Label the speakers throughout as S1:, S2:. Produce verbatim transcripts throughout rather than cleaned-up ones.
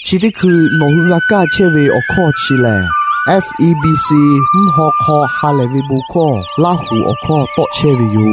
S1: ชีที่คือโนฮุรากาเชเวอคอชิเล F E B C มหอคอฮาเลวิบุคอลาหูอคอโตเชวิยู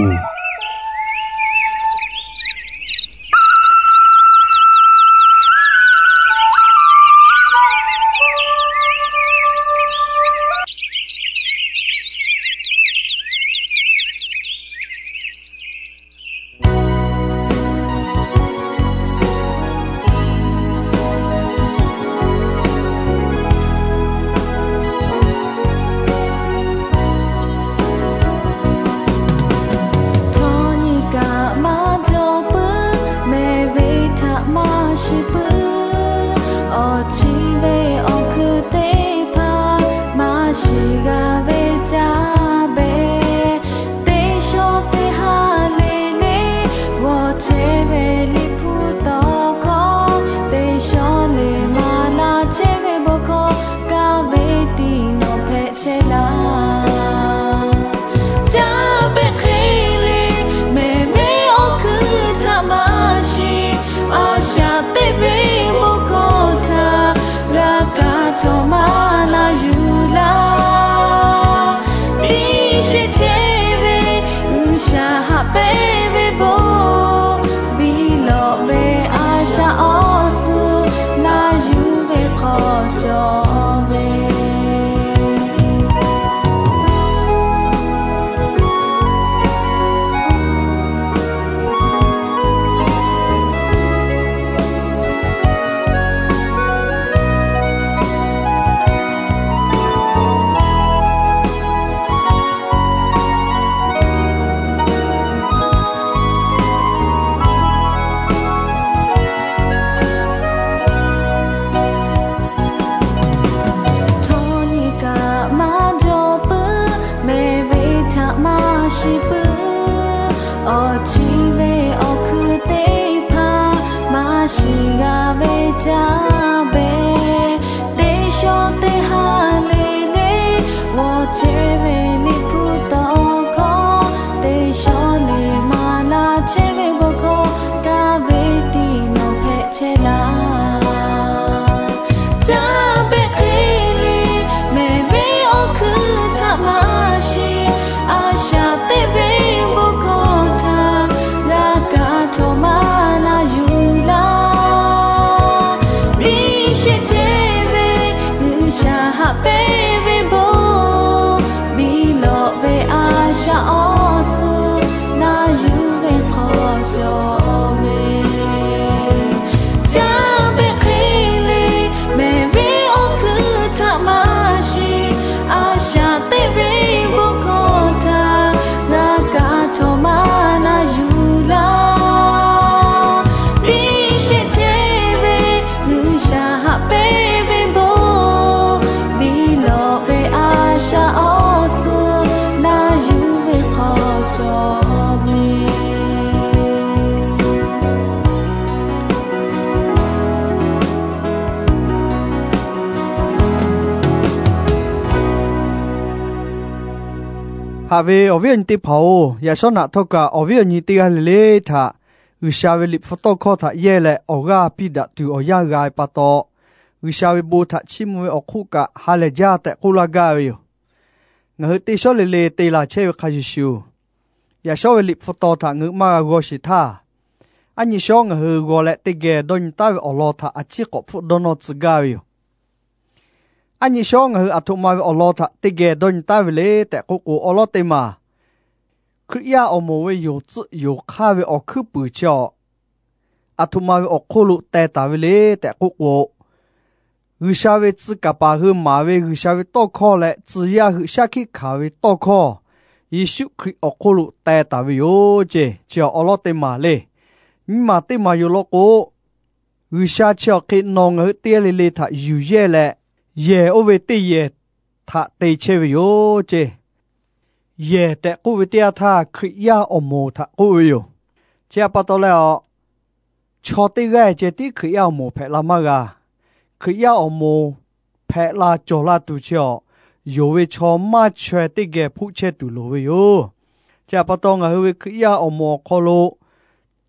S1: ฮาเวอวินติพาวอย่าสนะทกะอวินิติฮาเลทาอุชาเวลิฟโตโคทาเยเลออกาปิดะตูอยากายปะโตอุชาเวบูทาชิมเวอคุกะฮาเลจาเตกุลากาวิงะฮติโซเลเลเตลาเชวคาจิชูอย่าโซเวลิฟโตทางึมากโกชิทาอันนี้ชงฮือโกเลติเกดอนตาเวอลอทาอจิกฟุดโนซกาวิอันนี้ช่องคืออัตุมาวิอลอทะติเกดอนตาวิเลแต่กุกูอลอติมาคริยาอโมเวอยู่จุอยู่ข้าวิอคือปือจออัตุมาวิอคุลุแต่ตาวิเลแต่กุกูวิชาวิจิกปาคือมาวิวิชาวิโตคอและจิยาคือชาคิขาวิโตคอยิสุคริอคุลุแต่ตาวิโอเจเจออลอติมาเลนิมาติมาอยู่โลกูวิชาเชอคินองคือเตียลิเลทะอยู่เยแลเย่โอเวติเย่ทะเตเชวิโยเจเย่แต่กูวิทยาทาคริยาอโมทะกูวิโยเจ้าปะตอแล้วชอติไกเจติคริยาอโมเพลามากาคริยาอโมเพลาจอลาตุเชอโยเวชอมาเชติเกผู้เชตุโลวิโยเจ้าปะตองะเวคริยาอโมคอโล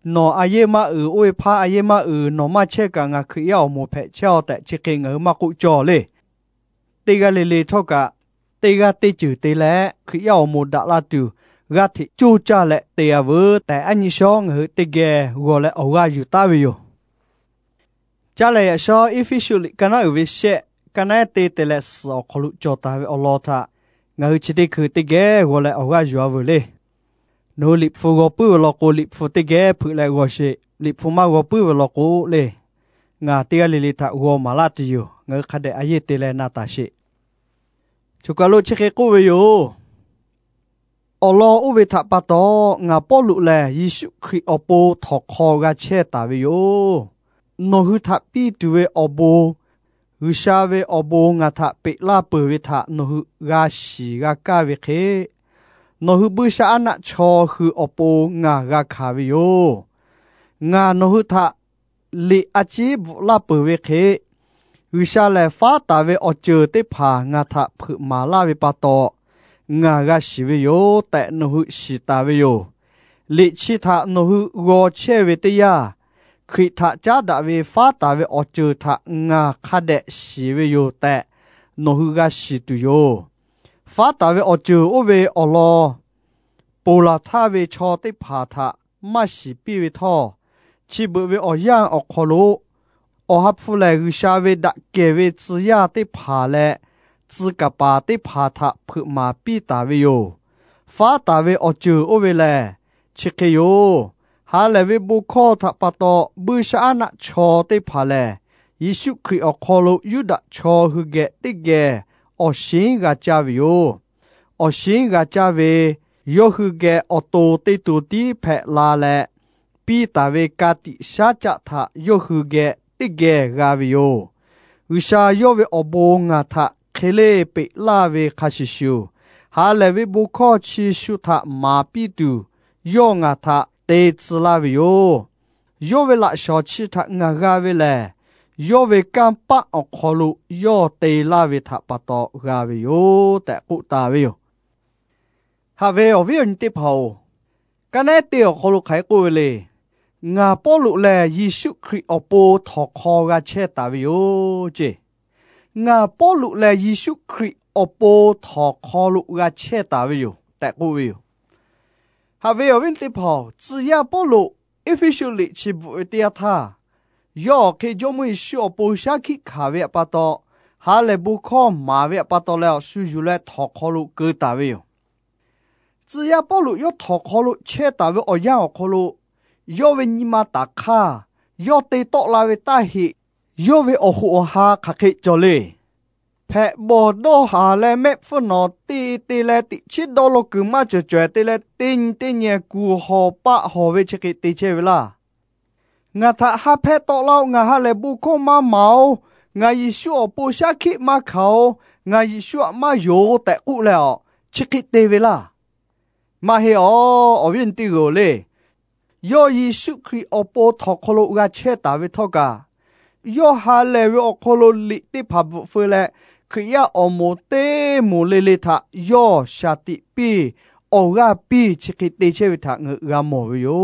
S1: นออาเยมาอืออวยพาอาเยมาอือนอมาเชกังาคือยาวโมเพเจ้าแต่จิกิงเออมากุจอเลยตีกาเลเลทอกะตีกาตีจือตีแลคือยาวโมดาลาตูกาทิจูจ่าและเตียเวแต่อันนี้ช่องเฮติเกวัวและเอาว่าอยู่ตาวิโยจ่าเลยชออีฟิชุลิกันเอาวิเชกันเอาตีเตเลสอคลุจอตาวิอลอตางาชิติคือติเกวัวและเอาว่าอยู่เอาเลยโนลิฟูกปื้อลอกลิฟูติเกผู้และวัวเชลิฟูมากปื้อลอกเลยงาเตียลิลิตาวัวมาลาติอยู่งาขัดอายเตเลนาตาเชชุกาลุเชเคกูวิโยอลออุเวทัปะตองาปอลุแลยิสุคริอโปทอคอกาเชตาวิโยโนหุทัปีตุเวอโบหุชาเวอโบงาทะเปลาเปเวทะโนหุกาชีกากาเวเคโนหุบุชานะชอคืออโปงากาคาวิโยงาโนหุทะลิอาจิบุลาเปเวเคหุชาเลฟ้าตาเวอเจอเตผางาทะผึมาลาเวปะตองากาชิวิโยแต่โนหุชิตาวิโยลิชิทะโนหุโกเชเวตยาคริทะจาดาเวฟ้าตาเวอเจอทะงาคาเดชิวิโยแต่โนหุกาชิตุโยฟ้าตาเวอเจอโอเวอลอปูลาทาเวชอติผาทะมาชิปิเวทอชิบเวอยังอคโลอฮับฟุเลกุชาเวดะเกเวซยาติผาเลจิกปาติผาทะผึมาปีตาเวโยฟ้าตาเวอเจอโอเวเลชิเคโยฮาเลเวบุคอทะปะโตบุชานะชอติผาเลยิสุคริอคโลยุดะชอหุเกติเกอชิงกาจาวิโยอชิงกาจาเวโยหุเกอโตติตุติเพลาเลปีตาเวกาติชาจัทะโยหุเกติเกกาวิโยวิชาโยเวอโบงาทะเคเลเปลาเวคาชิชูฮาเลเวบุคอชิชุทะมาปิตุโยงาทะเตซลาวิโยโยเวละชอชิทะงากาเวเลโยเวกัมปะอคอลุโยเตลาเวทะปะตอกาวิโยแต่กุตาวิโยฮาเวอวิอนติเผากันเนเตียคอลุไขกุเลงาปอลุแลยิสุคริอโปทอคอกาเชตาวิโยเจงาปอลุแลยิสุคริอโปทอคอลุกาเชตาวิโยแต่กุวิโยฮาเวอวินติเผา只要ปอลุ officially ชิบุเตียทายอเคจมุยชัวปูชาคิขาเวปะตอฮาเลบุคอมาเวปะตอแล้วสุจุเลทอคอลุเกตาวิโย只要ปอลุยอทอคอลุเชตาวิโอยาอคอลุยอเวนิมาตาคายอเตโตลาเวตาหิยอเวอหูอหาคาเคจอเลแพะบอดอหาและเมฟนอตีตีและติชิดอโลกุมาจะจวยตีและตินติเนกูหอปะหอเวชกิติเชเวลางาทะฮาแพะโตเล่างาฮาเลบุโคมาเมางายิชัวปูชาคิมาเขางายิชัวมาโยแต่กุแล้วชิกิเตเวลามาเฮออวินติโกเลยอยิสุคริอโปทอคโลกาเชตาเวทอกายอฮาเลเวอคโลลิติพับเฟเลคริยาอโมเตโมเลเลทายอชาติปีโอกาปีชิกิติเชวิทางเงาโมโย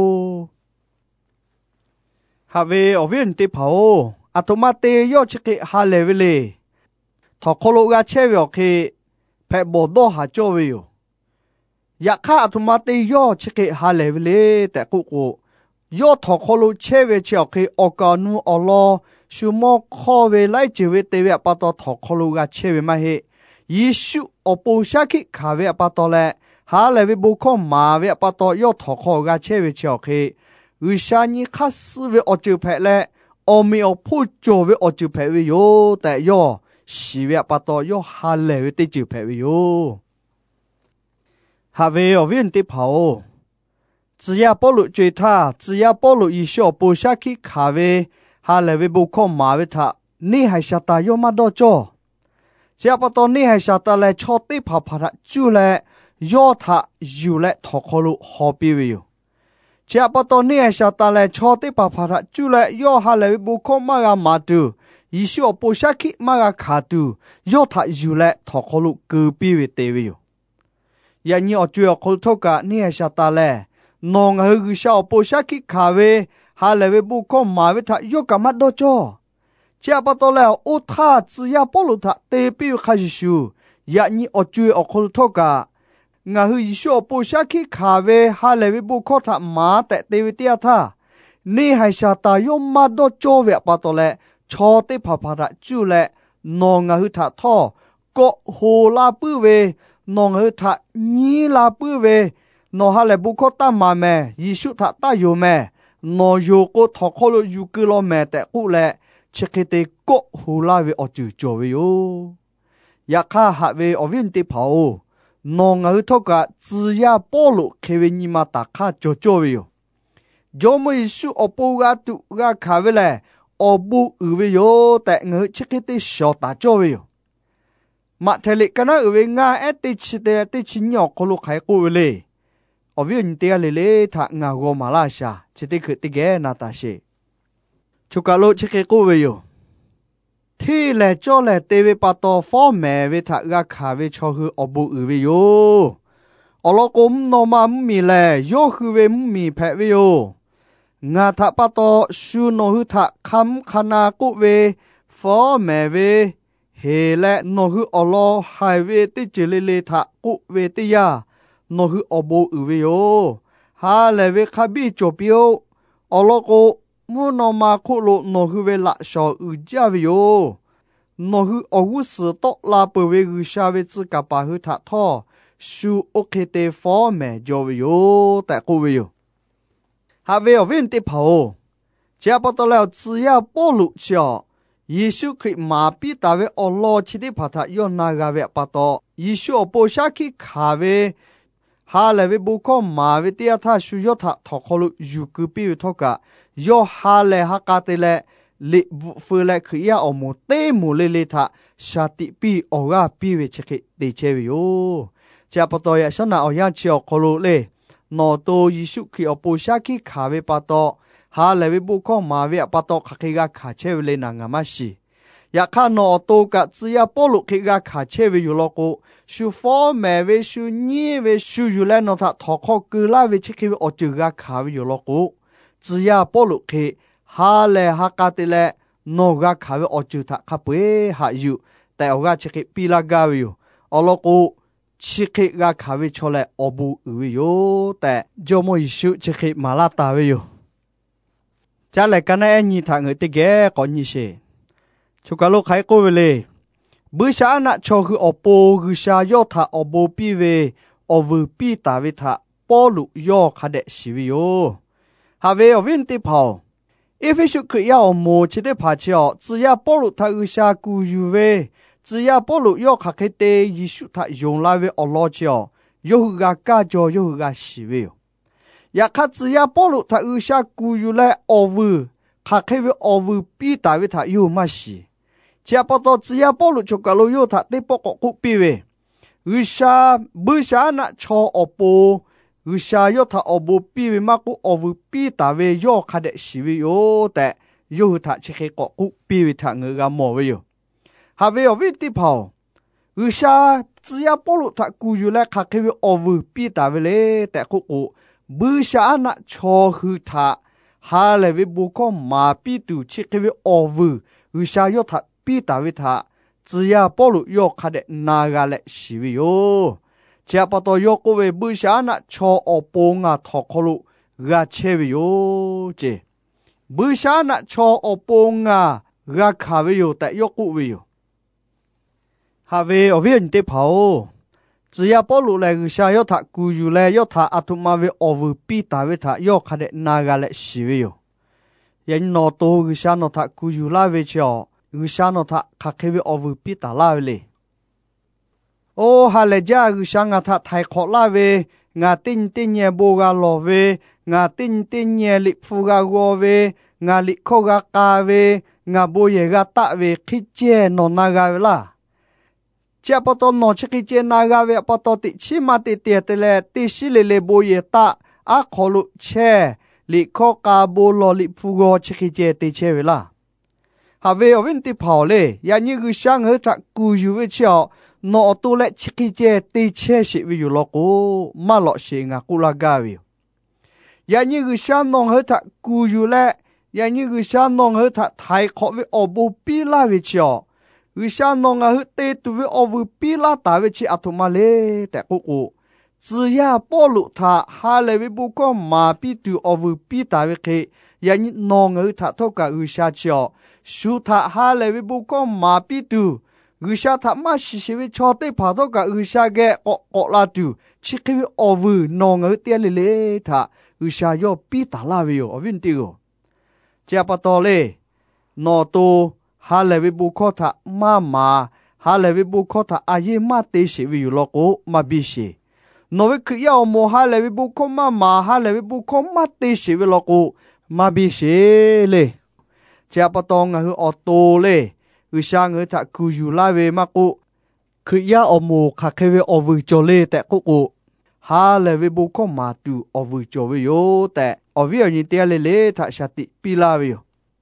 S1: ฮาเวอวินติเผาอัตมาเตยอชิกิฮาเลเวเลทอคโลกาเชวิโอเคเพบอดอหาโจวิโยอยากข้าอัตมาเตยอชิกิฮาเลเวเลแต่กุกุยอทอคโลเชเวเชโอเคโอกานูอลอชูโมคอเวไลจิเวเตเวปะตอทอคโลกาเชเวมาเฮยิสุอปูชาคิขาเวปะตอเลฮาเลเวบุคอมาเวปะตอยอทอคโลกาเชเวเชโอเควิชานิคัสเวอจูเพเลอมีอพูโจเวอจูเพเวโยแต่ยอชีเวปะตอยอฮาเลเวติจูเพเวโยฮาเวอวินติเผา只要保罗追他，只要保罗一小不下去卡位，哈来为不靠马为他，你还晓得要么多做？只要不到你还晓得来朝对跑跑他，就来要他就来讨好路好比为哟。只要不到你还晓得来朝对跑跑他，就来要哈来为不靠马个马度，一小不下去马个卡度，要他就来讨好路隔壁为对为哟。呀，你要主要靠头个，你还晓得嘞？ nong hư gư sao bố sát khi khả về hà lệ về bù có mà về thà yêu cả mắt đó cho chia bắt đầu là ô tha chỉ ya bố lụt thà tê biu khai sưu ya ni ở chui ở khâu thô cả ngà hư sao bố sát khi khả về hà lệ về bù có thà mà tệ tê về tia thà ni hay sa ta yêu mắt đó cho về bắt đầu là cho tê phá phá ra chú lệ nong hư thà thọ có hồ la bư về nong hư thà ni la bư về nó hà lệ bù có ta mà mẹ Giêsu thà ta yêu mẹ nó yêu có thọ khó lo yêu cứ lo mẹ tại cụ lệ chỉ khi tê có hồ la về ở chữ cho về yo ya kha hạ về ở viên tê phao nó ngờ thọ cả chỉ ya bỏ lộ khi về ni mà ta kha cho cho về yo do mà Giêsu ở bù ga tu ga khá về lệ ở bù ở về yo tại ngờ chỉ khi tê sợ ta cho về yo mà thế lệ cái nào ở về nga ét tê chỉ tê tê chỉ nhỏ có lúc khai cụ về lệ ở viên tia lệ lệ thà ngà gò mà la sa chỉ tê khử tê ghé na ta se chúc cả lô chỉ cái cô về yo thì lệ cho lệ tê về bắt đầu phò mẹ về thà gà khá về cho hư ở bù ở về yo ở lo cũng nó mà mì lệ yo hư về mì phê về yo ngà thà bắt đầu su nó hư thà khăm khana cụ về phò mẹ về hệ lệ nó hư ở lo hai về tê chỉ lệ lệ thà cụ về tê ya nó hư ở bù ở về yo hà lệ về khá bị chụp yo ở lo cô mua nó mà cụ lộ nó hư về lạ sò ở gia về yo nó hư ở hư sự tốt là bởi vì hư xa về tự cả bà hư thả thọ su ok tê phó mẹ cho về yo tại cô về yo hà về ở viên tê phao chia bắt đầu là chỉ ya bố lụ cho Giêsu Christ mà bị ta về ở lo chỉ để phát thả yo na ga về bắt đầu Giêsu ở bố sa khi khá về hà lệ về bố có mà về tia tha su yo thả thọ khó lụ yu cứ bị về thọ cả yo hà lệ hà cả tê lệ lệ vụ phơi lệ khỉ ya ở một tê một lệ lệ thả sa tị bị ở ga bị về check để chơi về yo cha bắt đầu ya sao nào ở ya chiều khó lụ lệ nó tô Giêsu khi ở bố sa khi khá về bắt đầu hà lệ về bố có mà về bắt đầu khá khi ga khá chơi về lệ nàng ngắm xí ya khá nó tô cả chỉ ya bố lụ khi ga khá chơi về yo lo cô su phó mẹ về su nhie về su yu lệ nó thả thọ khó cứ la về check về ở chữ ga khá về yo lo cô chỉ ya bố lụ khi hà lệ hà cả tê lệ nó ga khá về ở chữ thả khá bế hạ yu tại ở ga check pi la ga về yo ở lo cô check ga khá về cho lệ ở bù về yo tại do mỗi sự check mà la ta về yo cha lại cái này nhị thằng người tê ghé có nhị xe chú cả lúc khai cô về lệ bữa sáng nãy cho hư ở bù hư sa yo thả ở bù pi về ở vừa pi ta về thả bó lụ yo khá đẹp xí về yo hà về ở viên tê phao Ephesus Christ ở mồ chỉ để phá chiao chỉ ya bó lụ thả hư sa cú yu về chỉ ya bó lụ yo khá khé tê Giêsu thả dùng lại về ở lo chiao yo hư gà cá cho yo hư gà xí về yo ya khá chỉ ya bó lụ thả hư sa cú yu lại ở vừa khá khé về ở vừa pi ta về thả yo mà xí chia bắt đầu chỉ ya bó lụ cho cả lô yo thả tê bó cọ cú pi về hư sa bữa sáng nãy cho ở bù hư sa yo thả ở bù pi về mà cú ở vừa pi ta về yo khá đẹp xí về yo tại yo hư thả chỉ khé cọ cú pi về thả người gà mò về yo hà về ở viên tê phao hư sa chỉ ya bó lụ thả cú yu lại khá khé về ở vừa pi ta về lệ tại cú cú bữa sáng nãy cho hư thả hà lệ về bù có mà pi tu chỉ khé về ở vừa hư sa yo thả pi ta về thả chỉ ya bó lụ yo khá đẹp na gà lệ xí về yo chỉ bắt đầu yo cô về bữa sáng nãy cho ở bố ngà thọ khó lụ gà chê về yo chứ bữa sáng nãy cho ở bố ngà gà khá về yo tại yo cụ về yo hà về ở viên tê phao chỉ ya bó lụ lại người sa yo thả cú yu lại yo thả atuma về ở vừa pi ta về thả yo khá đẹp na gà lệ xí về yo yên nó tô người sa nó thả cú yu lại về chiao người sa nó thả khá khé về ở vừa pi ta lại về ô hà lệ gia người sa ngà thả thái khó lại về ngà tin tin nhẹ bô gà lò về ngà tin tin nhẹ lị phu gà gò về ngà lị khô gà cà về ngà bô ye gà tạ về khi chê nó na gà về là chia bắt đầu nó chỉ khi chê na gà về bắt đầu tị chi mà tị tiệt tị lệ tị xí lệ lệ bô ye tạ á khó lụ chê lị khô cà bô lò lị phu gò chỉ khi chê tị chê về là hà về ở bên tị phao lệ ya như người sang hơi thạ cù yu về chiao nó tu lệ chỉ khi chê tị chê sĩ về yu lọ cô mà lọ sĩ ngà cú la gà về ya như người sa nong hơi thà cù dù lẹ ya như người sa nong hơi thà thái khó với ở bù pi la về chiều người sa nong hơi tê tu với ở bù pi la ta về chi atu ma lê tại cô cô chỉ ya bỏ lụ thà hà lệ với bù có mà pi tu ở bù pi ta về khi ya như nong hơi thà thâu cả người sa chiều su thà hà lệ với bù có mà pi tu người sa thà mà xí xí với cho tê phá thâu cả người sa ghé cọ cọ la tu chỉ khi với ở bù nong hơi tia lê lê thà người sa yo pi ta la về ở bên tiêu chia bắt đầu lê nọ tu hà lệ với bù có thà mà mà hà lệ với bù có thà ai mà tê xí với lo cố mà bi xí nọ với cứ yêu mua hà lệ với bù có mà mà hà lệ với bù có mà tê xí với lo cố mà bi xí lê chia bắt đầu ngay ở tô lê người sa người thà cứ dù la về mà cố cứ yêu mua khắc về ở vui cho lê tại cố cố hà lệ với bù có mà tu ở vui cho với yo tại ở vì ở những tia lê lê thà sát tị pi la với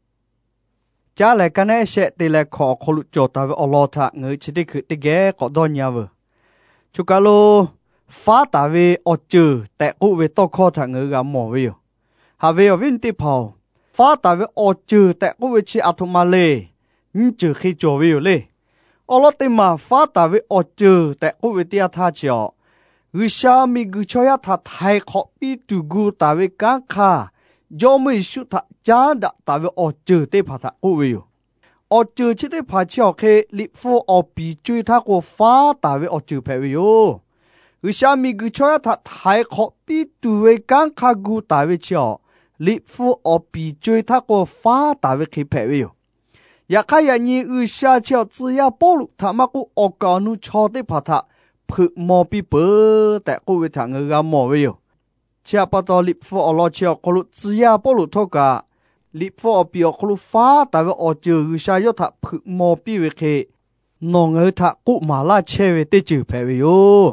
S1: cha lại cái này sẽ tỷ lệ khó khó lụt cho ta với Allah thà người chỉ để cứ để ghé có đôi nhà vừa chú cá lô phá ta về ở chữ tại cụ về to khó thà người gặp mỏ với hà về ở viên tị phào phá ta về ở chữ tại cụ về chỉ atu ma lê nhưng chữ khi cho với lê Allah tị mà phá ta về ở chữ tại cụ về tia tha chiao người sa mi người cho ya thà thái khó bị tu gu ta về căng kha do mấy sự thà cha đã ta về ở chữ tê phá thà cụ về ở chữ chỉ tê phá chiao khi lip phu ở bị chui thà của phá ta về ở chữ phải về yo người sa mi người cho ya thà thái khó bị tu về căng kha gu ta về chiao lip phu ở bị chui thà của phá ta về khi phải về yo ya khai ya ni người sa chiao chỉ ya bỏ lụ thà mà cụ ở cả nu cho tê phá thà phự mò pi bơ tại cô về thằng người gà mò về chia bắt đầu lip phô ở lo chia cô lu chỉ ya bỏ lu thâu cả lip phô ở bìa cô lu phá tại vì ở chữ người sa yo thà phự mò pi về khi nong ở thà cụ mà la che về tê chữ phải về yo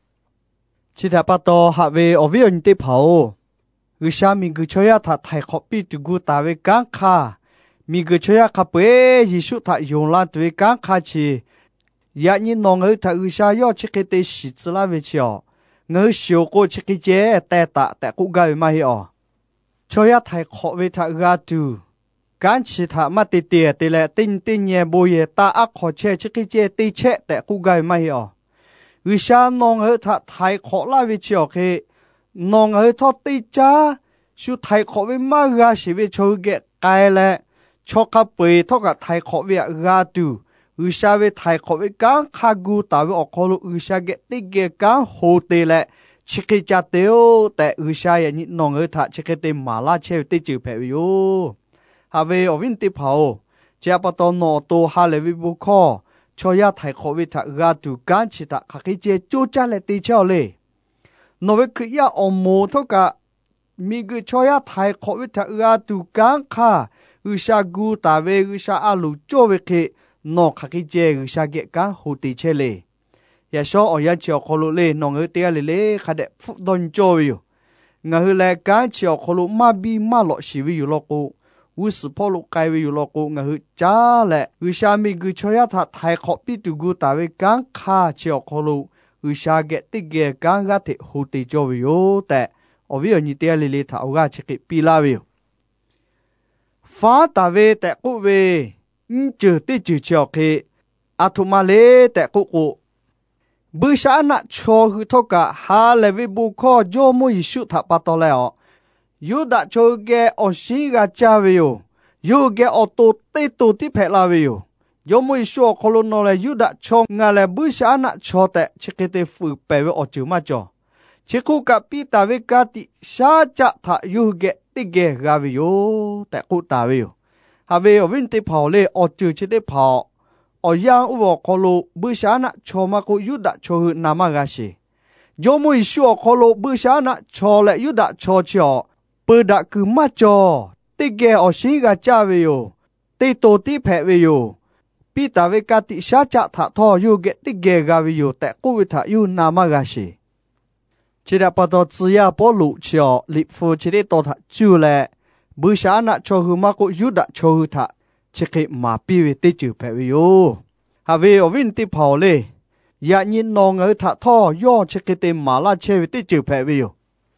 S1: chỉ thà bắt đầu hạ về ở phía tê phao người sa mình cứ chơi thà thay khó pi từ gu ta về căng kha mình cứ chơi khắp bể Giêsu thà dùng la về căng kha chi ya ni nong ở thà người sa yo chỉ cái tê sĩ chỉ la về chiao người siêu cô chỉ cái chế tê tạ tê cụ gai mà hiểu cho ya thay khó về thà ga tu cán chỉ thà mà tê tê tê lệ tinh tinh nhẹ bồi ta ác khó chế chỉ cái chế tê chế tê cụ gai mà hiểu người sa nong ở thà thay khó la về chiao khi nong ở thọ tê cha su thay khó về mà ga sĩ về cho cái cái lệ cho các bề thọ cả thay khó về ga tu người sa về thái khó về căng khá gu ta về ở khu vực người sa get tích get căng hồ tê lệ chỉ cái cha tiêu tại người sa vậy nhị nong ở thà chỉ cái tên mà la chơi tê chữ phải vô hà về ở viên tê phao cha bắt đầu nọ tô hà lệ vi bu kho cho ya thái khó về thà ga tu căng chỉ thà khắc cái chơi chú cha lệ tê chao lệ nọ về cái ya ở mồ thôi cả mi cái cho ya thái khó về thà ga tu căng khá người sa gu ta về người sa alu cho về cái nọ khắc cái chế người sa ghé cá hồ tì chế lệ, ya số ở nhà chiều khổ lệ nọ người tia lệ lệ khá đẹp phúc đòn trôi, người lệ cá chiều khổ ma bi ma lọ xí vi lọ cô, u sử phô lọ cái vi lọ cô người cha lệ người sa mi người chơi ya thà thái khó bị tu gu ta về cá khá chiều khổ người sa ghé tì ghé cá gà thề hồ tì trôi yo tại ở vì ở nhà tia lệ lệ thảo gà chế cái pi la vi, phá ta về tại cô về chữ tê chữ chiao khi atuma lê tại cụ cụ bữa sáng nãy cho hư thâu cả hà lệ vi bu kho do mua Giêsu tháp bắt đầu leo yu đã cho ghé ở xí gà cha về yo yu ghé ở tổ tê tổ tí phải la về yo do mua Giêsu ở kolon nó là yu đã cho ngài là bữa sáng nãy cho tại chỉ cái tê phụ bè về ở chữ mà cho chỉ cụ cả pi ta về cả tí sa cha thà yu ghé tí ghé gà về yo tại cụ ta về yo hà về ở bên tây phào lệ ở chữ trên tây phào ở giang u vào khổ lô bữa sáng nãy cho mà cô yu đã cho hư nam aga xí do mỗi số khổ lô bữa sáng nãy cho lại yu đã cho cho bữa đã cứ mất cho tây ghé ở xí gà cha về yo tây tổ tí phệ về yo pi ta về cả tí sa cha thà thọ yu ghé tây ghé gà về yo tại cô về thà yu nam aga xí chỉ đã bắt đầu chỉ ya bỏ lụ cho lịch phu chỉ để tổ thà chú lệ bữa sáng nãy cho hư mà cô yu đã cho hư thà chỉ cái mà pi về tê chữ phải về yo hà về ở bên tây phào lệ ya nhìn nong ở thà thọ yo chỉ cái tên mà la chơi về tê chữ phải về yo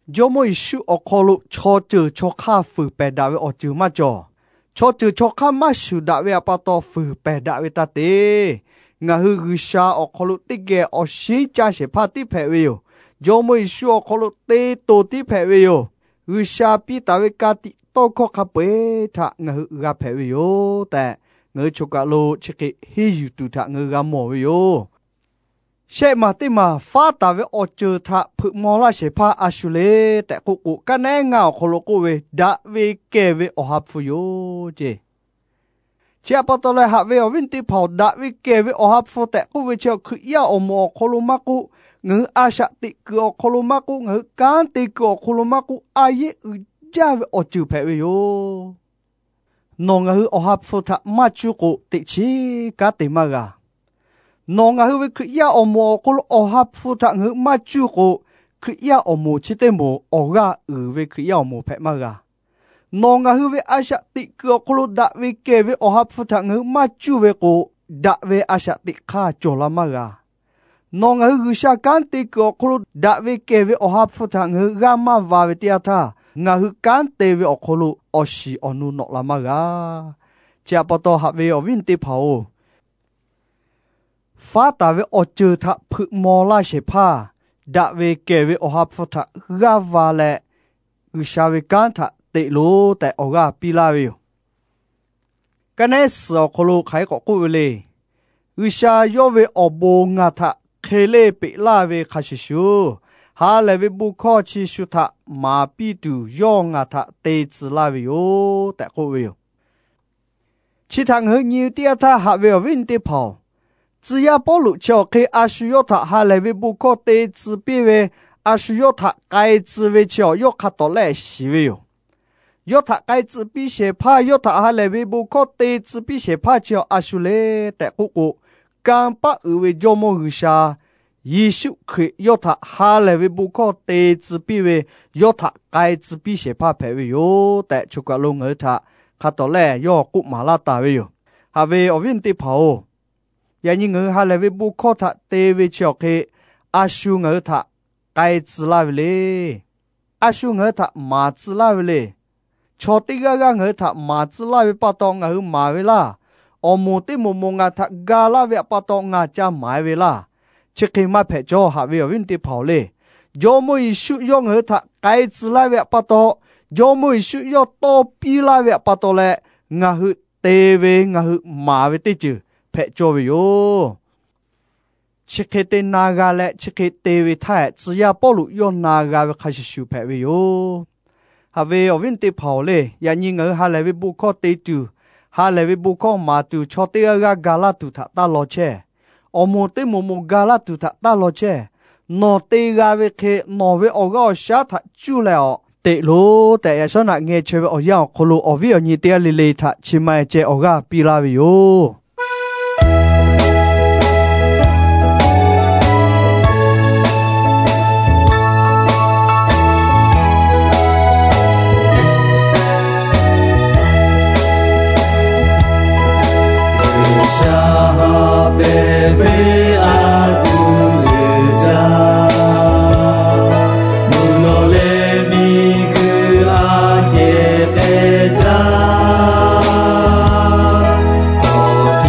S1: do mo isu okolu cho chữ cho kha phử pe dawe o chữ ma cho cho chữ cho kha ma su dawe apato phử pe dawe ta te nga hu gu sha okolu tige o shi cha she pha ti phe we yo do mo isu okolu te to ti phe we yo gu sha pi dawe ka ti to ko kha pe tha nga hu ga phe we yo ta ngơ cho cả lô chỉ cái hi yu tu thạ ngơ gam mò với yo sẽ mà tí mà phát ta với ở chờ thạ phụ mò la sẽ pha asule tại cụ cụ cái này ngào khổ lô cụ về đã về kề về ở hấp phụ yo chứ chỉ à bắt đầu lại hạ về ở bên tí phao đã về kề về ở hấp phụ tại cụ về chờ khử ya ở mò khổ lô mắc cụ ngơ a sa tị cứ ở khổ lô mắc cụ ngơ can tị cứ ở khổ lô mắc cụ ai ye u cha về ở chờ phải về yo nong a hu o hap fu tha ma chu ko ti chi ka te ma ga nong a hu we kriya o mo ko o hap fu tha ngu ma chu ko kriya o mo chi te mo o ga u we kriya o mo phe ma ga nong a hu we a sha ti ko ko da we ke we o hap fu tha ngu ma chu we ko da we a sha ti kha cho la ma ga nong a hu sha kan ti ko ko da we ke we o hap fu tha ngu ga ma va we ti a tha nga hu kan te we o ko lu o shi onu no la ma ga cha pa to ha we o vin ti phao fa ta we o chư tha phu mo la she pha da we ke we o ha phu tha ga va le u sha we kan tha te lo te o ga pi la we ka ne so ko lu khai ko ku le u sha yo we o bo nga tha khele pe la we kha shi shu ha le we bu kho chi shu tha ma pi tu yo nga tha te zi la we yo te ko we chi thang hu ni ti tha ha we vin ti phao只要保路桥可以阿需要他下来为不可得知别为阿需要他该知为桥要看到来西为哟，要他该知比些怕要他下来为不可得知比些怕桥阿需来แต่กูกูการ把二为叫么一下，耶稣可以要他下来为不可得知别为要他该知比些怕陪为哟，แต่出个龙儿他看到来要กู马拉大为哟，还为我问的跑。ya như ngư hà lệ với bu khó thạ tê về chiều kê a su ngư thạ cái chữ la về lê a su ngư thạ mà chữ la về lê cho tí gà gà ngư thạ mà chữ la về bắt đầu ngư mà về la ở một tí một một ngà thạ gà la về bắt đầu ngà cha mãi về la chỉ khi mà phải cho hạ về ở bên tí跑lê do mỗi su yo ngư thạ cái chữ la về bắt đầu do mỗi su yo to pi la về bắt đầu lệ ngà hư tê về ngà hư mà về tí chữ phe cho về yo chỉ khi tên naga lệ chỉ khi tê về thái chỉ ya bảo lụ yo naga về khai sử phe về yo hà về ở bên tây phao lệ ya nhìn ở hà lệ về bu kho tây tu hà lệ về bu kho mà tu cho tây ga gala tu thà ta lo che ở một tây một một gala tu thà ta lo che nó tây ga về khi nó về ở ga sát thà chu lệ tệ lô tệ ya sao nãy nghe chơi về ở giang khổ lụ ở vì ở nhị tây lì lì thà chỉ mai chơi ở ga pi la về yo
S2: Bebe atuja munole migu akete ja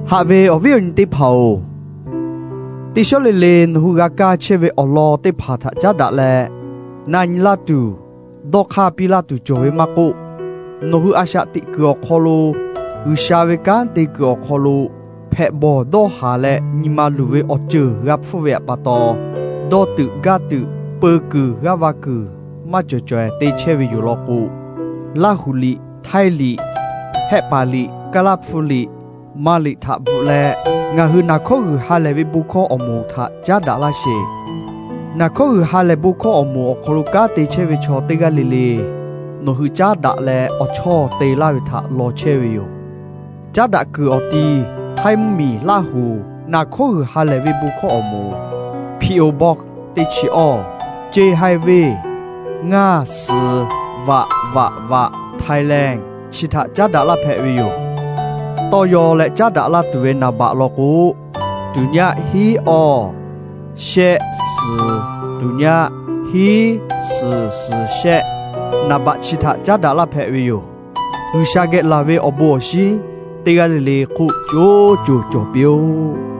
S1: หาเวอวินติเผาติชเลเลนหูกากาเชเวอลอติผาทะจัดะแลนันลาตูดอกคาปิลาตูโจเวมากุโนหูอาชาติกอคอลูอุชาเวกันติกอคอลูเพบอดอหาเลนิมาลูเวอเจอรับฟูเวปะตอดอตุกาตุเปกือกาวากือมาจจอยเตเชเวอยู่ลอกูลาหุลิไทลิเฮปาลิกะลาฟุลิมาลิทะบุแลงาหืนาโคหืฮาเลวิบุโคอมูทะจาดาลาเชนาโคหืฮาเลบุโคอมูอคลุกาเตเชเวชอเตกาลิเลโนหืจาดาแลอชอเตลาวิทะลอเชเวโยจาดากืออตีไทมมีลาหูนาโคหืฮาเลวิบุโคอมูพีโอบอกเตชิออเจไฮเวงาสวะวะวะไทยแลนด์ชิทะจาดาลาเพวิโยตอยอและจาดาลาตุเวนาบะลอกูดุญะฮีออเชสดุญะฮีสสเชนาบะชิทะจาดาลาเพวิโยอุชาเกลาเวอโบชิเตกาเลเลคุโจโจโจเปียว